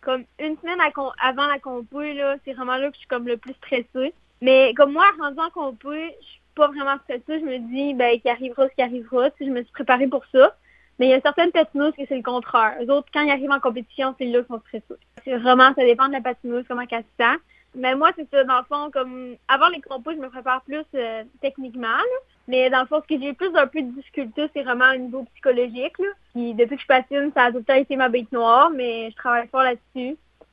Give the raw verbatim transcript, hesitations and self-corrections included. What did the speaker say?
comme une semaine à, avant la compo, là, c'est vraiment là que je suis comme le plus stressée. Mais comme moi, rendu en compo, je suis pas vraiment stressée. Je me dis, ben, qu'il arrivera ce qui arrivera. Tu sais, je me suis préparée pour ça. Mais il y a certaines patineuse que c'est le contraire. Eux autres, quand ils arrivent en compétition, c'est là qu'ils sont stressés. C'est vraiment, ça dépend de la patineuse, comment elle se sent. Mais moi, c'est ça, dans le fond, comme avant les compos, je me prépare plus euh, techniquement. Là. Mais dans le fond, ce que j'ai plus un peu de difficulté, c'est vraiment au niveau psychologique. Là. Puis depuis que je patine, ça a tout le temps été ma bête noire, mais je travaille fort là-dessus.